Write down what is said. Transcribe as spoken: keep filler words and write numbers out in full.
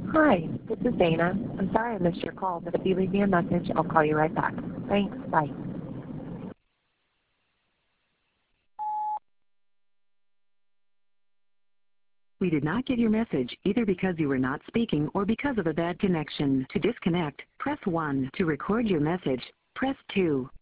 Hi, this is Dana. I'm sorry I missed your call, but if you leave me a message, I'll call you right back. Thanks. Bye. We did not get your message, either because you were not speaking or because of a bad connection. To disconnect, press one. To record your message, press two.